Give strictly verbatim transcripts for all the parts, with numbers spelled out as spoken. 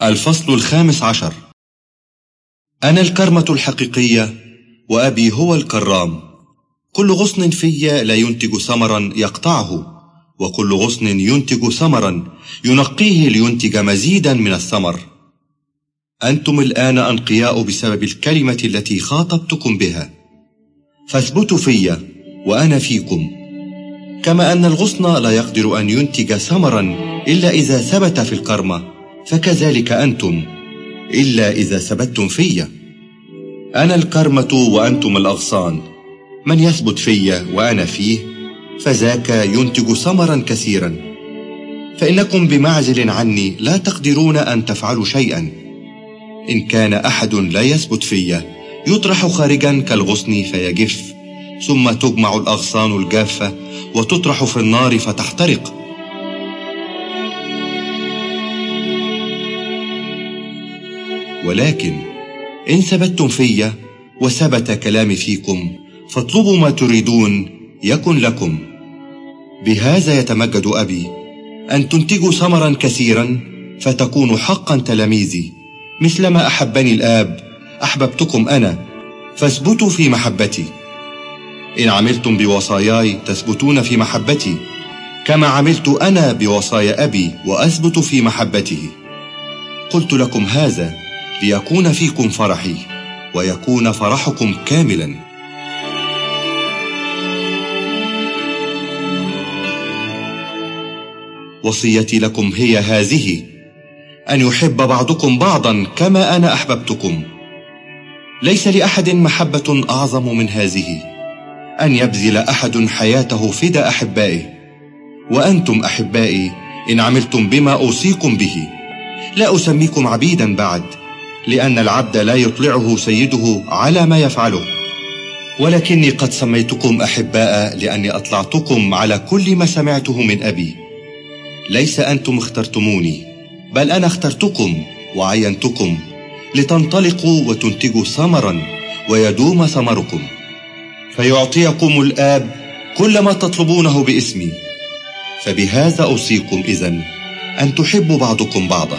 الفصل الخامس عشر. أنا الكرمة الحقيقية وأبي هو الكرام. كل غصن في لا ينتج ثمرا يقطعه، وكل غصن ينتج ثمرا ينقيه لينتج مزيدا من الثمر. أنتم الآن أنقياء بسبب الكلمة التي خاطبتكم بها، فاثبتوا في وأنا فيكم. كما أن الغصن لا يقدر أن ينتج ثمرا إلا إذا ثبت في الكرمة، فكذلك أنتم إلا إذا ثبتتم في. أنا الكرمة وأنتم الأغصان، من يثبت في وأنا فيه فذاك ينتج ثمرا كثيرا. فإنكم بمعزل عني لا تقدرون أن تفعلوا شيئا. إن كان أحد لا يثبت في يطرح خارجا كالغصن فيجف، ثم تجمع الأغصان الجافة وتطرح في النار فتحترق. ولكن إن ثبتتم في وثبت كلامي فيكم فاطلبوا ما تريدون يكن لكم. بهذا يتمجد أبي، أن تنتجوا ثمرا كثيرا فتكونوا حقا تلاميذي. مثلما أحبني الآب أحببتكم أنا، فاثبتوا في محبتي. إن عملتم بوصاياي تثبتون في محبتي، كما عملت أنا بوصايا أبي وأثبت في محبته. قلت لكم هذا ليكون فيكم فرحي ويكون فرحكم كاملا. وصيتي لكم هي هذه، أن يحب بعضكم بعضا كما أنا أحببتكم. ليس لأحد محبة أعظم من هذه، أن يبذل أحد حياته فداء أحبائه. وأنتم أحبائي إن عملتم بما أوصيكم به. لا أسميكم عبيدا بعد، لأن العبد لا يطلعه سيده على ما يفعله، ولكني قد سميتكم أحباء لأني أطلعتكم على كل ما سمعته من أبي. ليس أنتم اخترتموني، بل أنا اخترتكم وعينتكم لتنطلقوا وتنتجوا ثمرا ويدوم ثمركم، فيعطيكم الآب كل ما تطلبونه باسمي. فبهذا أوصيكم إذن أن تحبوا بعضكم بعضا.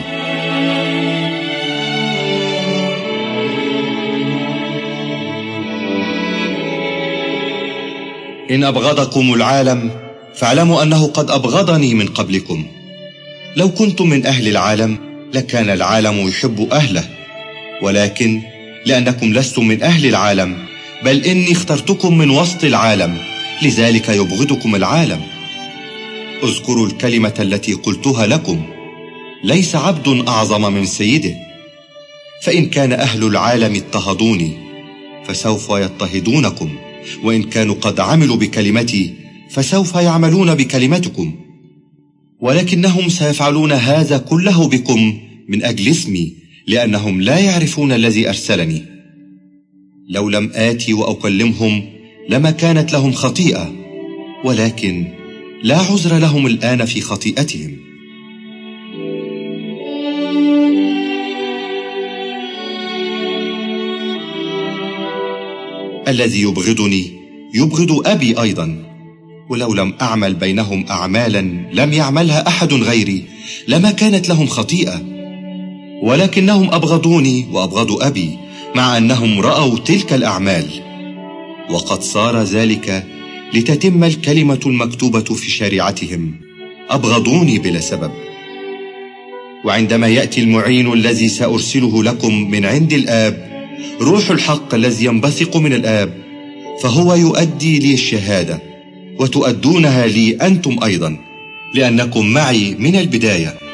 إن أبغضكم العالم فاعلموا أنه قد أبغضني من قبلكم. لو كنتم من أهل العالم لكان العالم يحب أهله، ولكن لأنكم لستم من أهل العالم بل إني اخترتكم من وسط العالم، لذلك يبغضكم العالم. اذكروا الكلمة التي قلتها لكم، ليس عبد أعظم من سيده. فإن كان أهل العالم اضطهدوني فسوف يضطهدونكم، وإن كانوا قد عملوا بكلمتي فسوف يعملون بكلمتكم. ولكنهم سيفعلون هذا كله بكم من أجل اسمي، لأنهم لا يعرفون الذي أرسلني. لو لم آتي وأكلمهم لما كانت لهم خطيئة، ولكن لا عذر لهم الآن في خطيئتهم. الذي يبغضني يبغض أبي أيضا. ولو لم أعمل بينهم أعمالا لم يعملها أحد غيري لما كانت لهم خطيئة، ولكنهم أبغضوني وأبغضوا أبي مع أنهم رأوا تلك الأعمال. وقد صار ذلك لتتم الكلمة المكتوبة في شريعتهم، أبغضوني بلا سبب. وعندما يأتي المعين الذي سأرسله لكم من عند الآب، روح الحق الذي ينبثق من الآب، فهو يؤدي لي الشهادة، وتؤدونها لي أنتم أيضا، لأنكم معي من البداية.